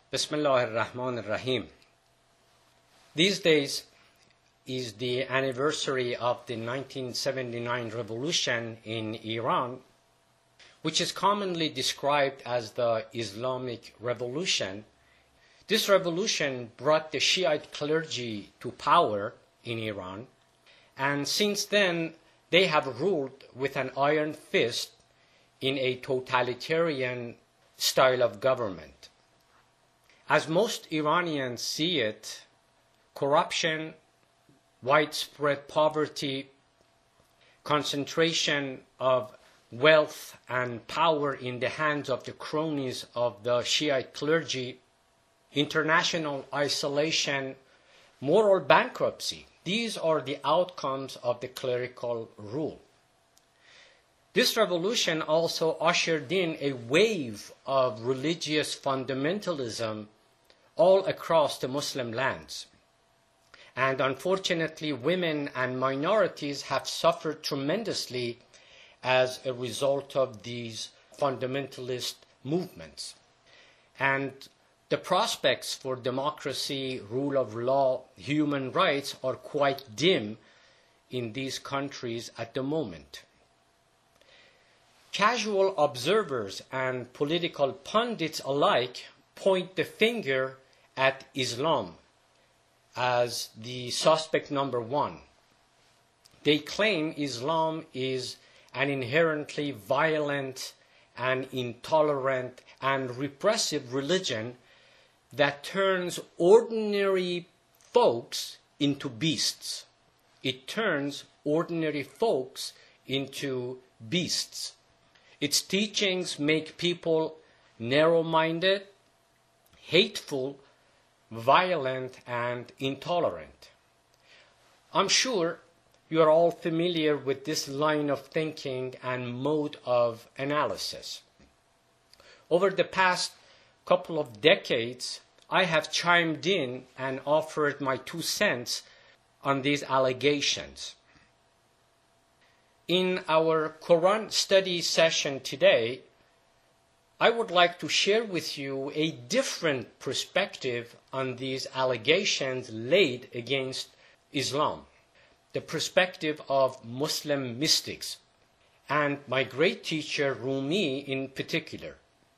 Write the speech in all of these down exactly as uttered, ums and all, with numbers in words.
Bismillah ar-Rahman ar-Rahim. These days is the anniversary of the nineteen seventy-nine revolution in Iran, which is commonly described as the Islamic Revolution. This revolution brought the Shiite clergy to power in Iran, and since then they have ruled with an iron fist in a totalitarian style of government. As most Iranians see it, corruption, widespread poverty, concentration of wealth and power in the hands of the cronies of the Shiite clergy, international isolation, moral bankruptcy. These are the outcomes of the clerical rule. This revolution also ushered in a wave of religious fundamentalism all across the Muslim lands. And unfortunately, women and minorities have suffered tremendously as a result of these fundamentalist movements. And the prospects for democracy, rule of law, human rights are quite dim in these countries at the moment. Casual observers and political pundits alike point the finger at Islam as the suspect number one. They claim Islam is an inherently violent and intolerant and repressive religion that turns ordinary folks into beasts. It turns ordinary folks into beasts. Its teachings make people narrow-minded, hateful, violent, and intolerant. I'm sure you are all familiar with this line of thinking and mode of analysis. Over the past couple of decades, I have chimed in and offered my two cents on these allegations. In our Quran study session today, I would like to share with you a different perspective on these allegations laid against Islam, the perspective of Muslim mystics, and my great teacher Rumi in particular.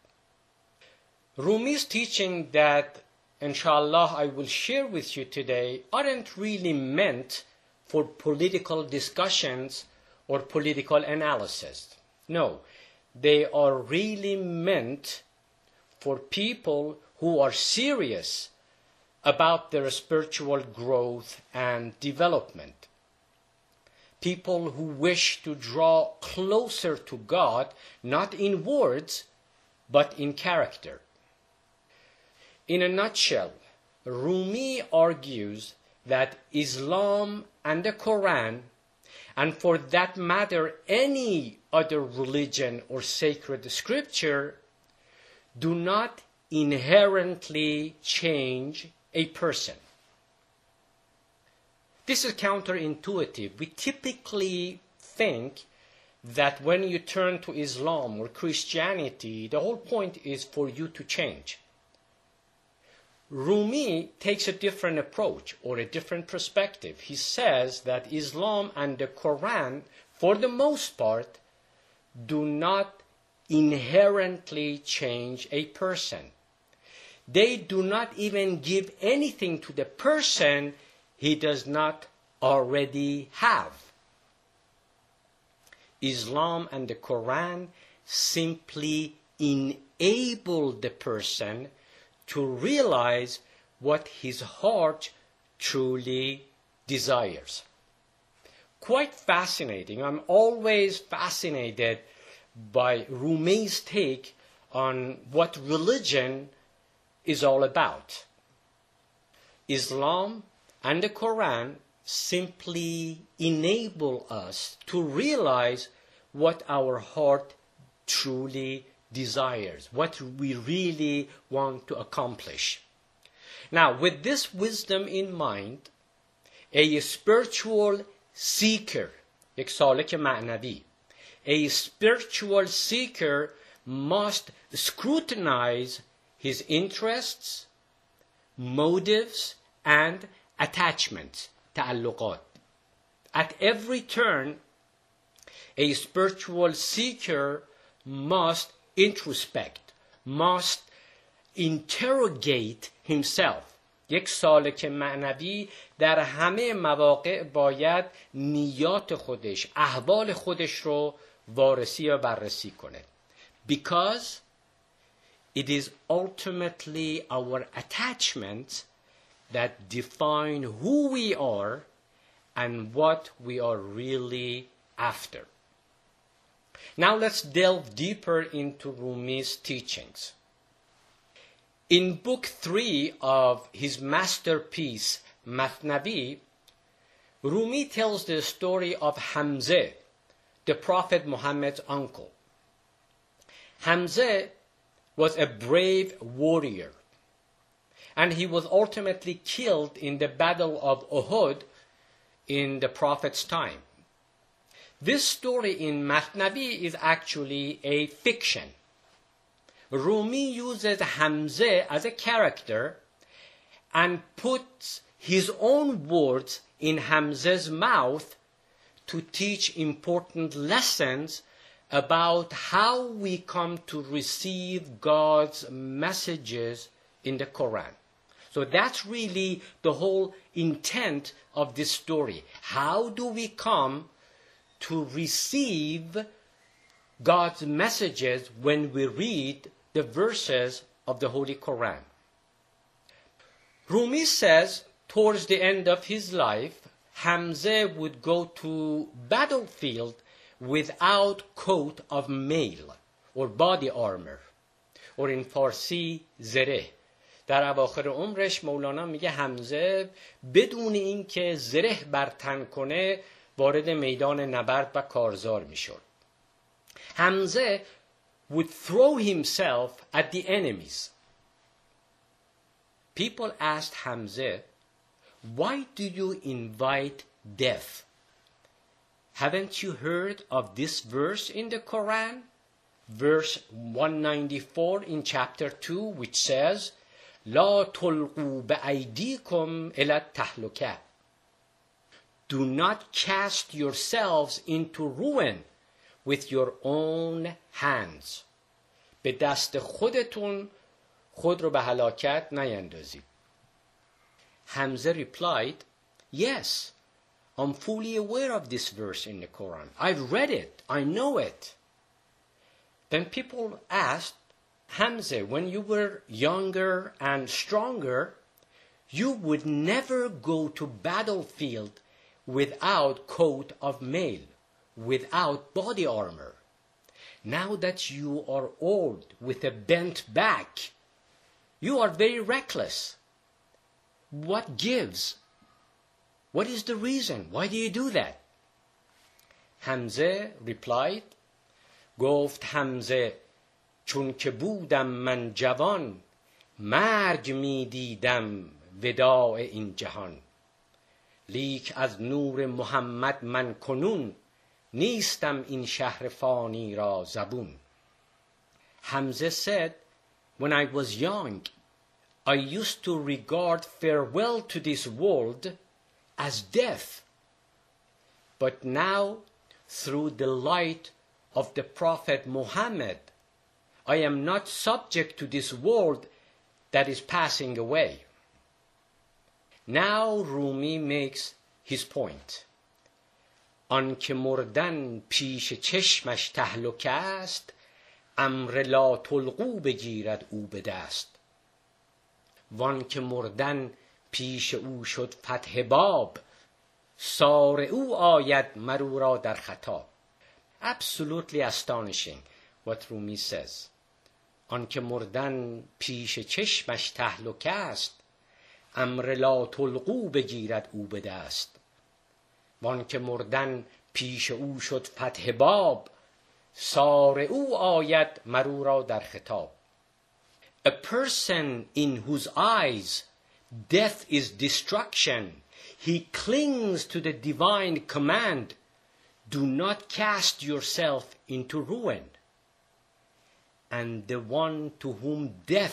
Rumi's teaching that, inshallah, I will share with you today aren't really meant for political discussions or political analysis. No, they are really meant for people who are serious about their spiritual growth and development. People who wish to draw closer to God, not in words, but in character. In a nutshell, Rumi argues that Islam and the Quran, and for that matter any other religion or sacred scripture, do not inherently change a person. This is counterintuitive. We typically think that when you turn to Islam or Christianity, the whole point is for you to change. Rumi takes a different approach or a different perspective. He says that Islam and the Quran, for the most part, do not inherently change a person. They do not even give anything to the person he does not already have. Islam and the Quran simply enable the person to realize what his heart truly desires. Quite fascinating. I'm always fascinated by Rumi's take on what religion is all about. Islam and the Quran simply enable us to realize what our heart truly desires, what we really want to accomplish. Now, with this wisdom in mind, a spiritual seeker, یک سالک معنوی, a spiritual seeker must scrutinize his interests, motives, and attachments, تعلقات. At every turn, a spiritual seeker must introspect, must interrogate himself. یک سالک معنوی در همه مواقع باید نیات خودش، احوال خودش رو وارسی یا بررسی کنه. Because it is ultimately our attachments that define who we are and what we are really after. Now let's delve deeper into Rumi's teachings. In book three of his masterpiece, Mathnavi, Rumi tells the story of Hamza, the Prophet Muhammad's uncle. Hamza was a brave warrior, and he was ultimately killed in the Battle of Uhud in the Prophet's time. This story in Mathnavi is actually a fiction. Rumi uses Hamza as a character and puts his own words in Hamza's mouth to teach important lessons about how we come to receive God's messages in the Quran. So that's really the whole intent of this story. How do we come to receive God's messages when we read the verses of the Holy Quran? Rumi says towards the end of his life, Hamza would go to battlefield without coat of mail or body armor, or in Farsi زره. در اواخر عمرش مولانا میگه حمزه بدون اینکه زره بر تن کنه وارد میدان نبرد و کارزار میشد. Hamza would throw himself at the enemies. People asked Hamza, why do you invite death? Haven't you heard of this verse in the Quran? Verse one ninety-four in chapter two, which says, لا تلقوا بأيديكم إلى التهلكة. Do not cast yourselves into ruin with your own hands. به دست خودتون خود رو به هلاکت نیندازید. Hamza replied, yes, I'm fully aware of this verse in the Quran. I've read it. I know it. Then people asked, Hamza, when you were younger and stronger, you would never go to battlefield without coat of mail, without body armor. Now that you are old with a bent back, you are very reckless. What gives? What is the reason? Why do you do that? Hamza replied, گفت حمزه چون که بودم من جوان مرگ می دیدم وداع این جهان لیک از نور محمد من کنون نیستم این شهر فانی را زبون. Hamza said, when I was young, I used to regard farewell to this world as death. But now, through the light of the Prophet Muhammad, I am not subject to this world that is passing away. Now Rumi makes his point. آن که مردن پیش چشمش تهلک است امر لا تلقو بگیرد او به دست. وان که مردن پیش او شد فتح باب سار او آید مرو را در خطاب. Absolutely astonishing what Rumi says. آن که مردن پیش چشمش تهلک است امر لا تلقو بگیرد او به دست. وان که مردن پیش او شد فتح باب سار او آید مرو را در خطاب. A person in whose eyes death is destruction, he clings to the divine command, do not cast yourself into ruin. And the one to whom death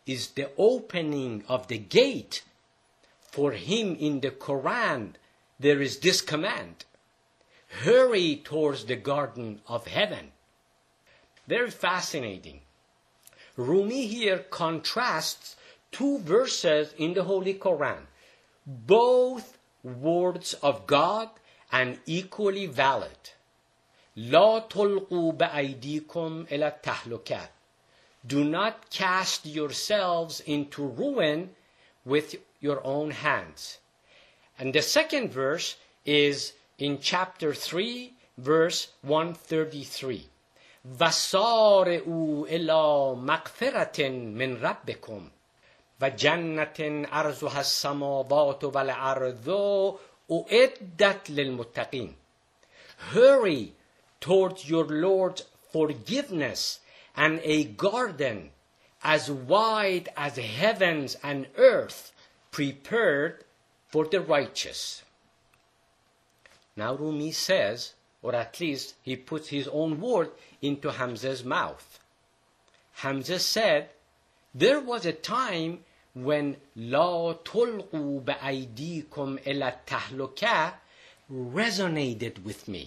is the opening of the gate. For him in the Quran, there is this command: hurry towards the garden of heaven. Very fascinating. Rumi here contrasts two verses in the Holy Quran, both words of God and equally valid. لا تلقوا بأيديكم إلى التهلكة. Do not cast yourselves into ruin with your own hands. And the second verse is in chapter three, verse one thirty-three. وَسَارِعُوا إِلَى مَغْفِرَةٍ مِّن رَبِّكُمْ وَجَنَّةٍ عَرْضُهَا السَّمَاوَاتُ وَالْأَرْضُ أُعِدَّتْ لِلْمُتَّقِينَ. Hurry towards your Lord's forgiveness and a garden as wide as heavens and earth prepared for the righteous. Now Rumi says, or at least he puts his own word into Hamza's mouth. Hamza said, there was a time when لا تلقوا بأيديكم إلى التهلكة resonated with me.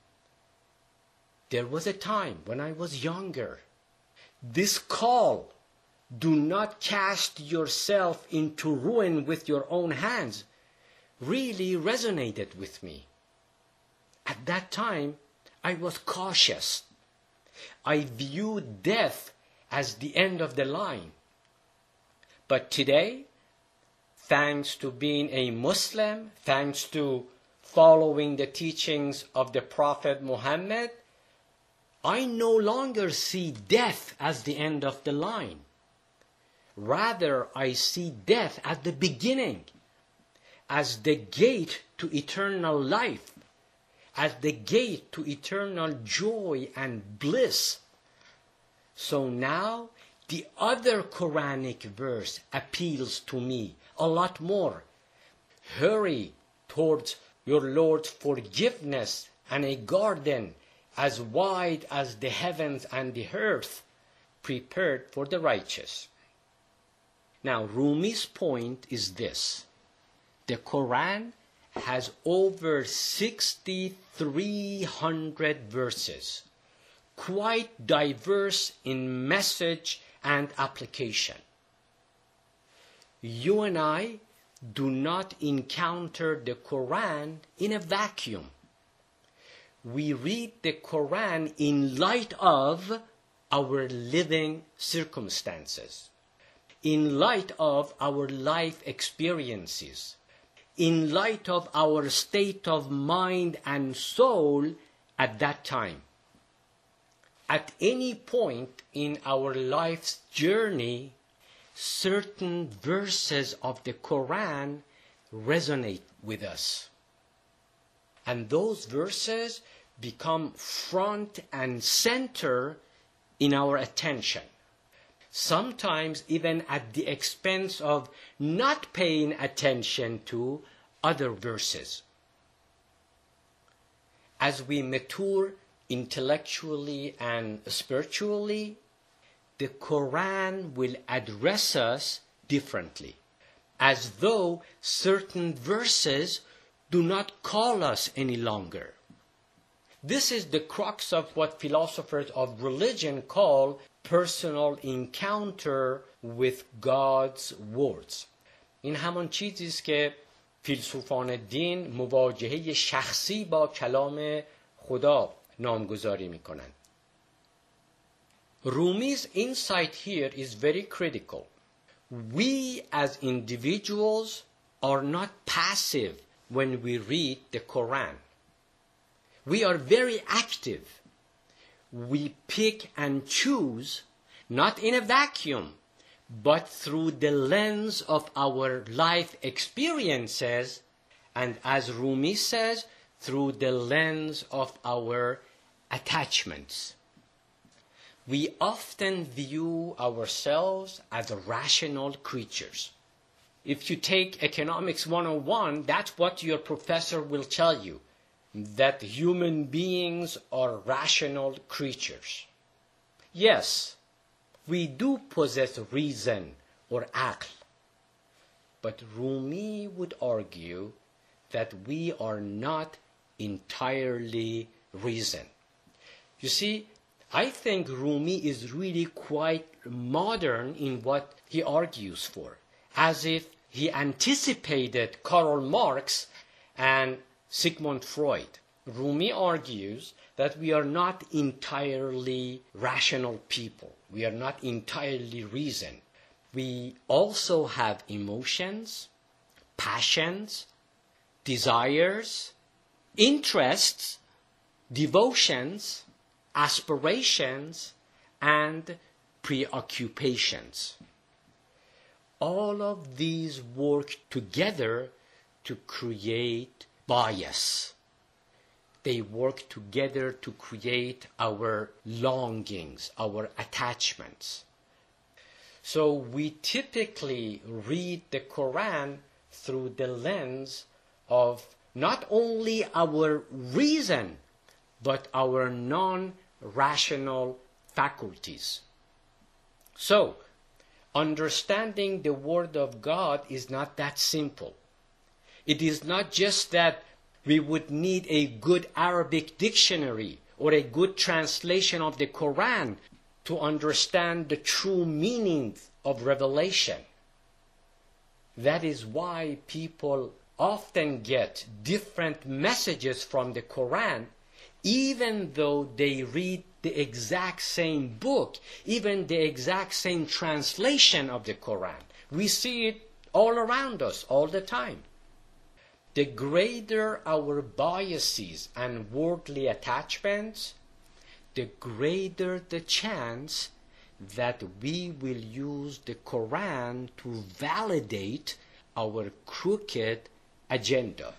There was a time when I was younger. This call, do not cast yourself into ruin with your own hands, really resonated with me. At that time, I was cautious. I viewed death as the end of the line. But today, thanks to being a Muslim, thanks to following the teachings of the Prophet Muhammad, I no longer see death as the end of the line. Rather, I see death as the beginning, as the gate to eternal life, as the gate to eternal joy and bliss. So now, the other Quranic verse appeals to me a lot more. Hurry towards your Lord's forgiveness and a garden as wide as the heavens and the earth, prepared for the righteous. Now, Rumi's point is this. The Quran has over six thousand three hundred verses, quite diverse in message and application. You and I do not encounter the Quran in a vacuum. We read the Quran in light of our living circumstances, in light of our life experiences, in light of our state of mind and soul at that time. At any point in our life's journey, certain verses of the Quran resonate with us. And those verses become front and center in our attention. Sometimes even at the expense of not paying attention to other verses. As we mature intellectually and spiritually, the Quran will address us differently, as though certain verses do not call us any longer. This is the crux of what philosophers of religion call personal encounter with God's words. این همان چیزی است که فیلسوفان دین مواجهه شخصی با کلام خدا نامگذاری می‌کنند. Rumi's insight here is very critical. We as individuals are not passive when we read the Quran. We are very active. We pick and choose, not in a vacuum, but through the lens of our life experiences, and as Rumi says, through the lens of our attachments. We often view ourselves as rational creatures. If you take Economics one oh one, that's what your professor will tell you, that human beings are rational creatures. Yes, we do possess reason or aql. But Rumi would argue that we are not entirely reason. You see, I think Rumi is really quite modern in what he argues for, as if he anticipated Karl Marx and Sigmund Freud. Rumi argues that we are not entirely rational people. We are not entirely reason. We also have emotions, passions, desires, interests, devotions, aspirations, and preoccupations. All of these work together to create bias. They work together to create our longings, our attachments. So we typically read the Quran through the lens of not only our reason, but our non-rational faculties. So, understanding the Word of God is not that simple. It is not just that we would need a good Arabic dictionary or a good translation of the Quran to understand the true meaning of revelation. That is why people often get different messages from the Quran, even though they read the exact same book, even the exact same translation of the Quran. We see it all around us all the time. The greater our biases and worldly attachments, the greater the chance that we will use the Quran to validate our crooked agenda.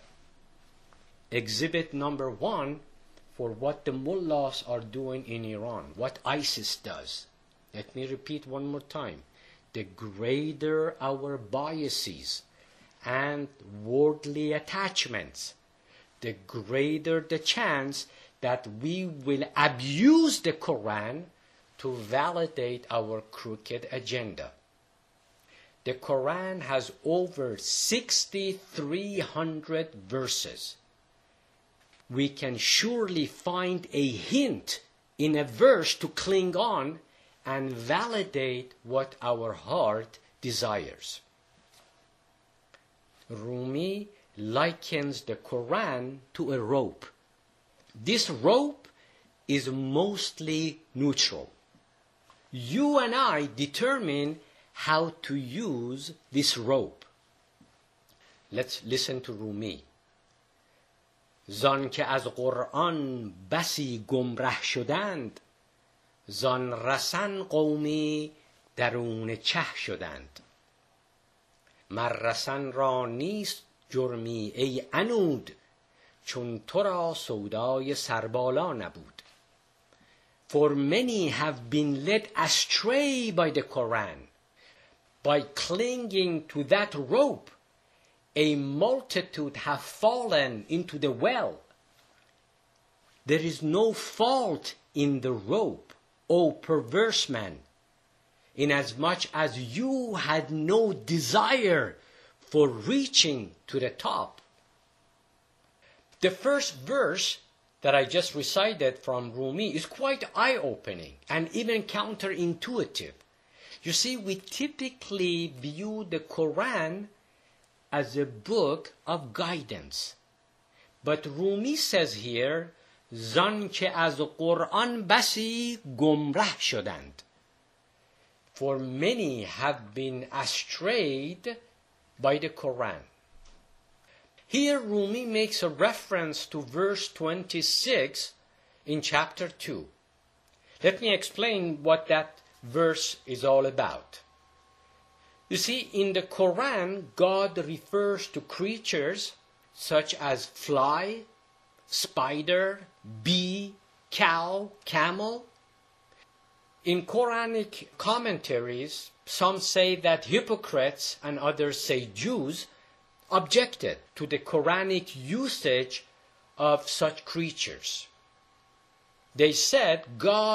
Exhibit number one for what the mullahs are doing in Iran, what ISIS does. Let me repeat one more time. The greater our biases and worldly attachments, the greater the chance that we will abuse the Quran to validate our crooked agenda. The Quran has over six thousand three hundred verses. We can surely find a hint in a verse to cling on and validate what our heart desires. Rumi likens the Quran to a rope. This rope is mostly neutral. You and I determine how to use this rope. Let's listen to Rumi. زان که از قرآن بسی گمره شدند، زان رسن قومی درون چه شدند. مر رسن را نیست جرمی ای عنود، چون تو را سودای سربالا نبود. For many have been led astray by the Quran. By clinging to that rope, a multitude have fallen into the well. There is no fault in the rope, O perverse man, inasmuch as you had no desire for reaching to the top. The first verse that I just recited from Rumi is quite eye-opening and even counterintuitive. You see, we typically view the Quran as a book of guidance. But Rumi says here, زان که از قرآن بسی گمره شدند. For many have been astrayed by the Quran. Here Rumi makes a reference to verse twenty-six in chapter two. Let me explain what that verse is all about. You see, in the Quran, God refers to creatures such as fly, spider, bee, cow, camel. In Quranic commentaries, some say that hypocrites and others say Jews objected to the Quranic usage of such creatures. They said God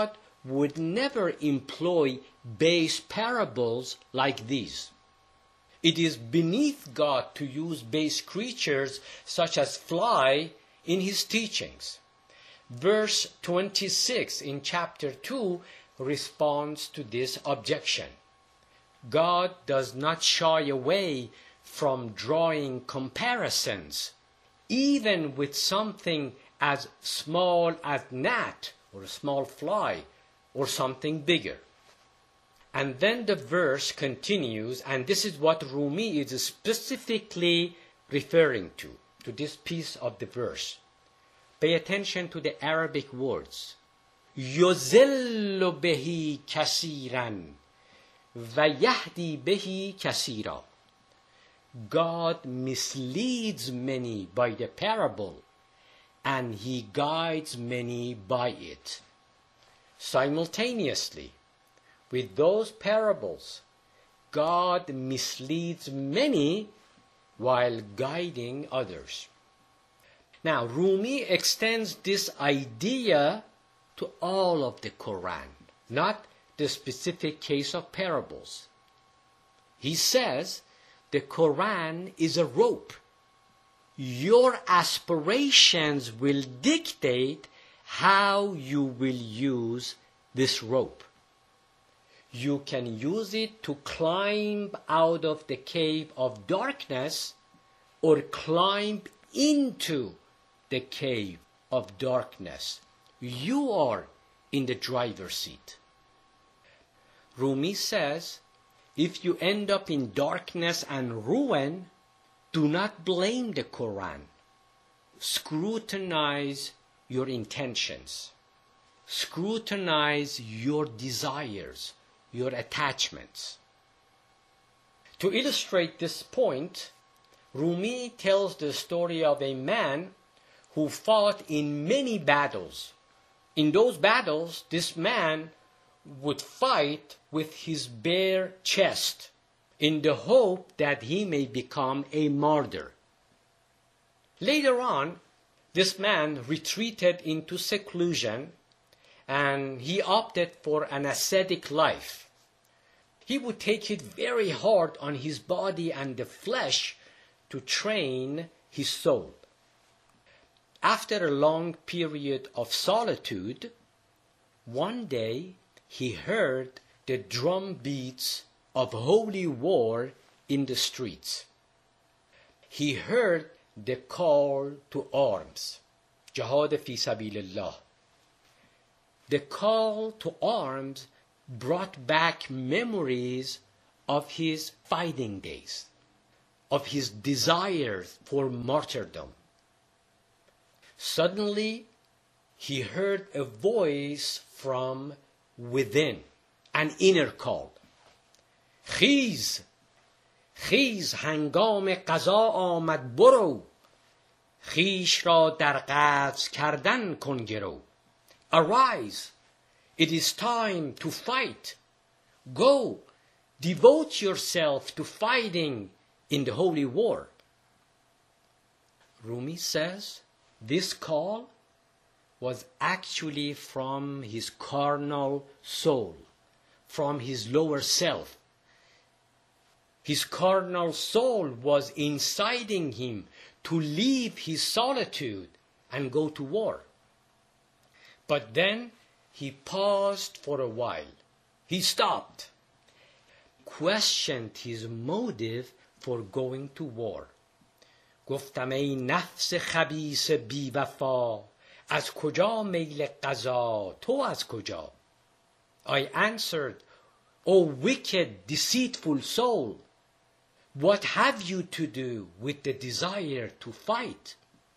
would never employ base parables like these. It is beneath God to use base creatures such as fly in his teachings. Verse twenty-six in chapter two responds to this objection. God does not shy away from drawing comparisons, even with something as small as gnat or a small fly or something bigger. And then the verse continues, and this is what Rumi is specifically referring to, to this piece of the verse. Pay attention to the Arabic words. يُذِلُّ بِهِ كَثِيرًا وَيَهْدِي بِهِ كَثِيرًا. God misleads many by the parable, and he guides many by it. Simultaneously, with those parables, God misleads many while guiding others. Now, Rumi extends this idea to all of the Quran, not the specific case of parables. He says the Quran is a rope. Your aspirations will dictate how you will use this rope. You can use it to climb out of the cave of darkness or climb into the cave of darkness. You are in the driver's seat. Rumi says, if you end up in darkness and ruin, do not blame the Quran. Scrutinize your intentions. Scrutinize your desires, your attachments. To illustrate this point, Rumi tells the story of a man who fought in many battles. In those battles, this man would fight with his bare chest in the hope that he may become a martyr. Later on, this man retreated into seclusion and he opted for an ascetic life. He would take it very hard on his body and the flesh to train his soul. After a long period of solitude, one day he heard the drum beats of holy war in the streets. He heard the call to arms, Jihad fi sabilillah. The call to arms brought back memories of his fighting days, of his desires for martyrdom. Suddenly, he heard a voice from within, an inner call. خیز خیز هنگام قضا آمد برو خیش را در قفس کردن کن گرو. Arise, it is time to fight. Go, devote yourself to fighting in the holy war. Rumi says this call was actually from his carnal soul, from his lower self. His carnal soul was inciting him to leave his solitude and go to war. But then he paused for a while. He stopped, questioned his motive for going to war. گفتم ای نفس خبیث بی وفا از کجا میل قضا تو از کجا. I answered, O wicked, deceitful soul, what have you to do with the desire to fight?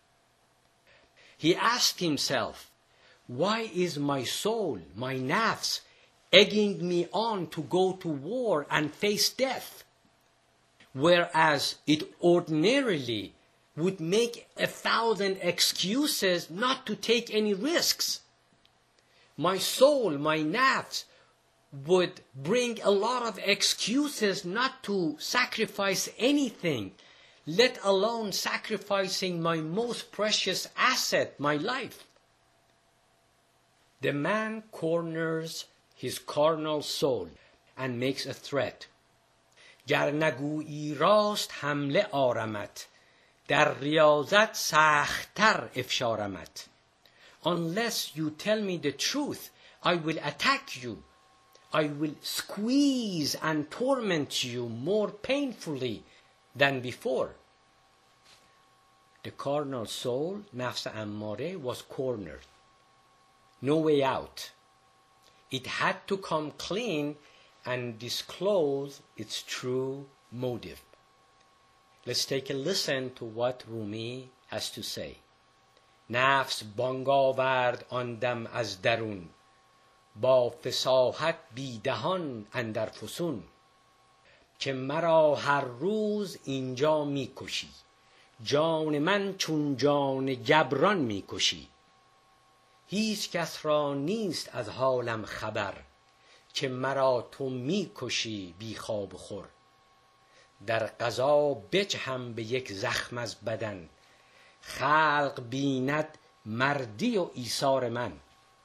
He asked himself, why is my soul, my nafs, egging me on to go to war and face death, whereas it ordinarily would make a thousand excuses not to take any risks? My soul, my nafs, would bring a lot of excuses not to sacrifice anything, let alone sacrificing my most precious asset, my life. the man corners his carnal soul and makes a threat. گر نگویی راست حمله آرمت، در ریاضت سخت‌تر افشارمت. Unless you tell me the truth, I will attack you. I will squeeze and torment you more painfully than before. The carnal soul, nafs ammare, was cornered. No way out. It had to come clean and disclose its true motive. Let's take a listen to what Rumi has to say. نفس بانگ آورد آن دم از درون، با فصاحت بی دهان اندر فسون. که مرا هر روز اینجا می کشی، جان من چون جان گبران می کشی. هیچ کس را نیست از حالم خبر، که مرا تو می کشی بی خواب و خور. در قضا بجهم به یک زخم از بدن، خلق بیند مردی و ایثار من.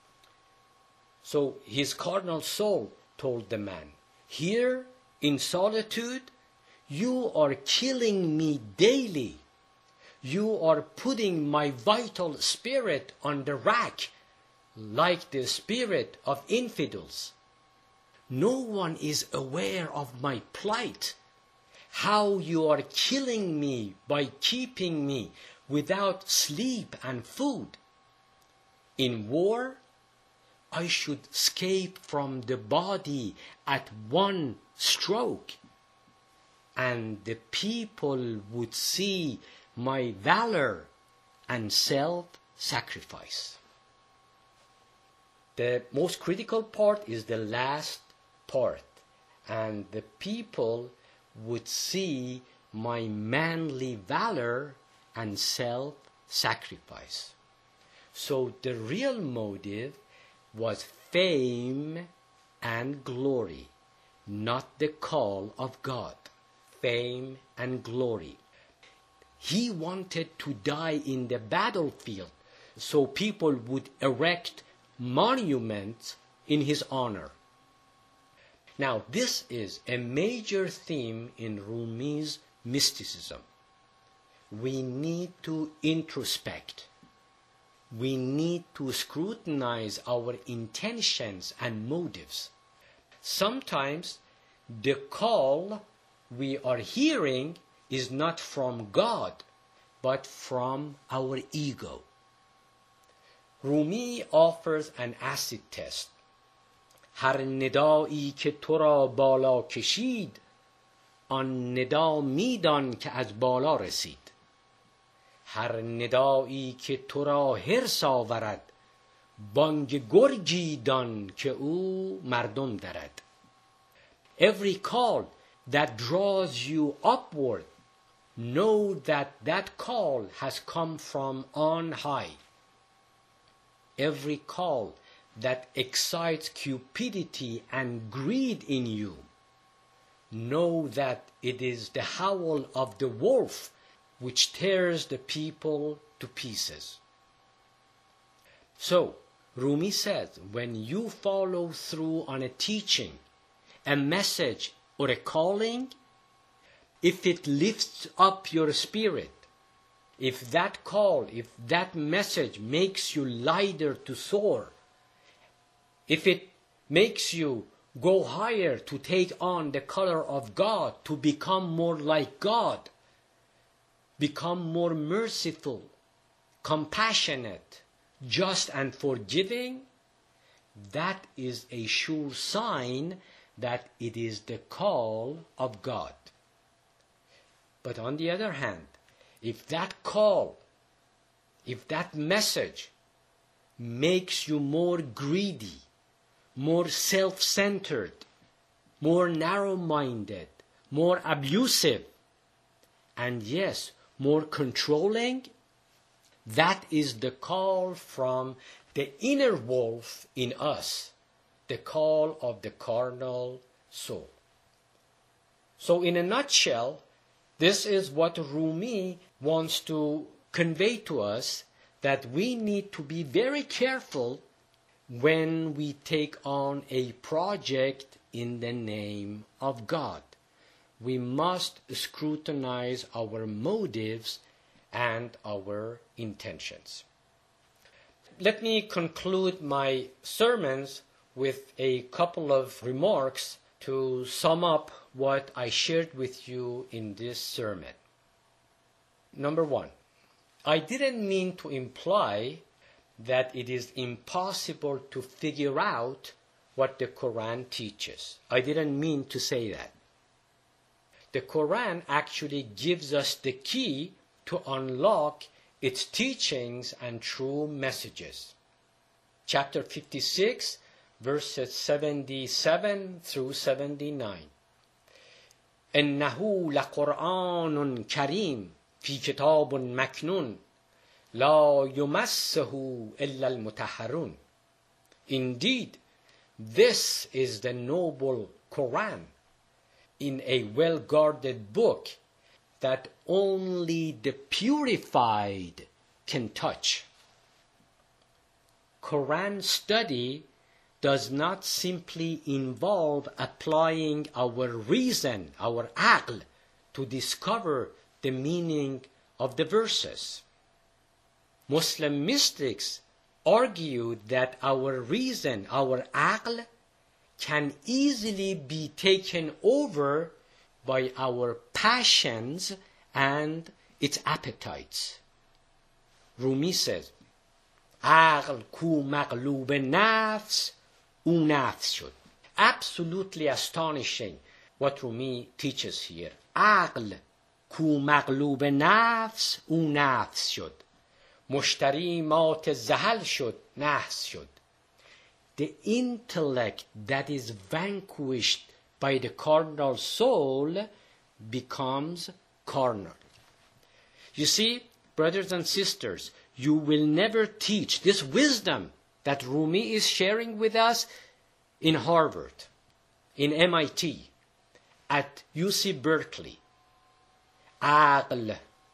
So his carnal soul told the man, here in solitude you are killing me daily. You are putting my vital spirit on the rack like the spirit of infidels. No one is aware of my plight, how you are killing me by keeping me without sleep and food. In war, I should escape from the body at one stroke, and the people would see my valor and self-sacrifice. The most critical part is the last part, and the people would see my manly valor and self-sacrifice. So the real motive was fame and glory, not the call of God. Fame and glory. He wanted to die in the battlefield so people would erect monuments in his honor. Now, this is a major theme in Rumi's mysticism. We need to introspect. We need to scrutinize our intentions and motives. Sometimes the call we are hearing is not from God, but from our ego. Rumi offers an acid test. هر ندایی که تو را بالا کشید، آن ندا میدان که از بالا رسید. هر ندایی که تو را حرص آورد، بانگ گرگی دان که او مردم درد. Every call that draws you upward, know that that call has come from on high. Every call that excites cupidity and greed in you, know that it is the howl of the wolf which tears the people to pieces. So, Rumi says, when you follow through on a teaching, a message, or a calling, if it lifts up your spirit, if that call, if that message makes you lighter to soar, if it makes you go higher to take on the color of God, to become more like God, become more merciful, compassionate, just and forgiving, that is a sure sign that it is the call of God. But on the other hand, if that call, if that message makes you more greedy, more self-centered, more narrow-minded, more abusive, and yes, more controlling, that is the call from the inner wolf in us, the call of the carnal soul. So in a nutshell, this is what Rumi wants to convey to us, that we need to be very careful when we take on a project in the name of God. We must scrutinize our motives and our intentions. Let me conclude my sermons with a couple of remarks to sum up what I shared with you in this sermon. Number one, I didn't mean to imply that it is impossible to figure out what the Quran teaches. I didn't mean to say that. The Quran actually gives us the key to unlock its teachings and true messages. Chapter fifty-six, verses seventy-seven through seventy-nine. إنه لقرآن كريم في كتاب مكنون لا يمسه إلا المطهرون. Indeed, this is the noble Quran in a well-guarded book that only the purified can touch. Quran study does not simply involve applying our reason, our aql, to discover the meaning of the verses. Muslim mystics argued that our reason, our aql, can easily be taken over by our passions and its appetites. Rumi says, عقل کو مغلوب نفس او نفس شد. Absolutely astonishing what Rumi teaches here. عقل کو مغلوب نفس او نفس شد. مشتری مات زحل شد نحس شد. The intellect that is vanquished by the carnal soul becomes carnal. You see, brothers and sisters, you will never teach this wisdom that Rumi is sharing with us in Harvard, in M I T, at U C Berkeley. عقل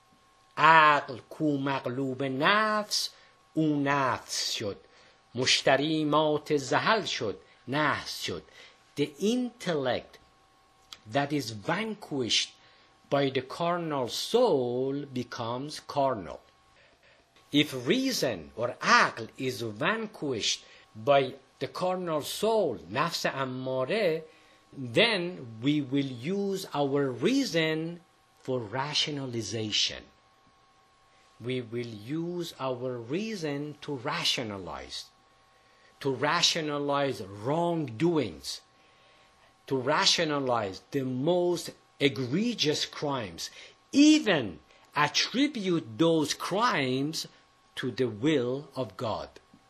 عقل کو مغلوب نفس او نفس شد. مشتری مات زحل شد نحس شد. The intellect that is vanquished by the carnal soul becomes carnal. If reason or aql is vanquished by the carnal soul, nafs ammare, then we will use our reason for rationalization. We will use our reason to rationalize, to rationalize wrongdoings, to rationalize the most egregious crimes, even attribute those crimes to the will of God.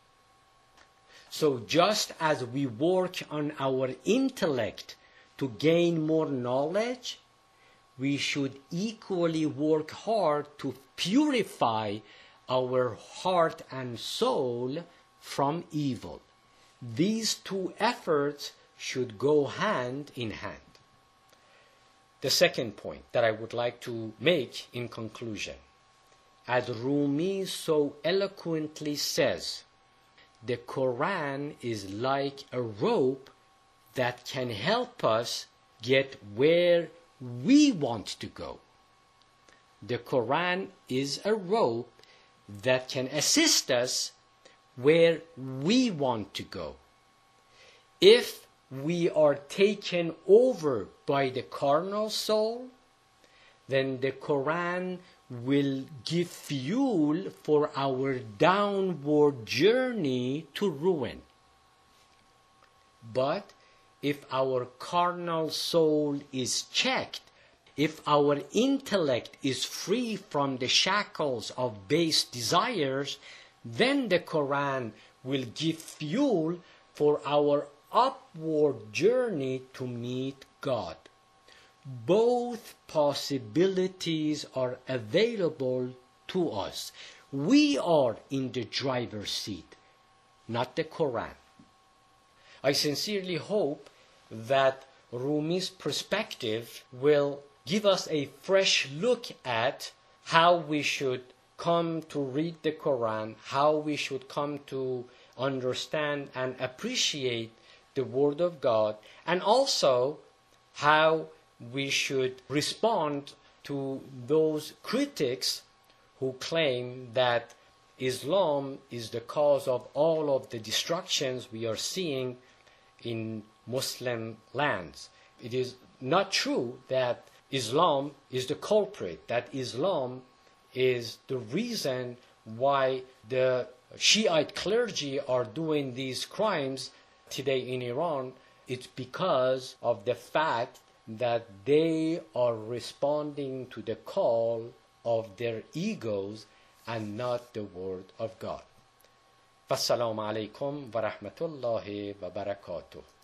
So just as we work on our intellect to gain more knowledge, we should equally work hard to purify our heart and soul from evil. These two efforts should go hand in hand. The second point that I would like to make in conclusion, as Rumi so eloquently says, the Quran is like a rope that can help us get where we want to go. The Quran is a rope that can assist us where we want to go. If we are taken over by the carnal soul, then the Quran will give fuel for our downward journey to ruin. But if our carnal soul is checked, if our intellect is free from the shackles of base desires, then the Quran will give fuel for our upward journey to meet God. Both possibilities are available to us. We are in the driver's seat, not the Quran. I sincerely hope that Rumi's perspective will give us a fresh look at how we should come to read the Quran, how we should come to understand and appreciate the Word of God, and also how we should respond to those critics who claim that Islam is the cause of all of the destructions we are seeing in Muslim lands. It is not true that Islam is the culprit, that Islam is the reason why the Shiite clergy are doing these crimes today in Iran. It's because of the fact that they are responding to the call of their egos and not the word of God. Wassalamu alaikum wa rahmatullahi wa barakatuh.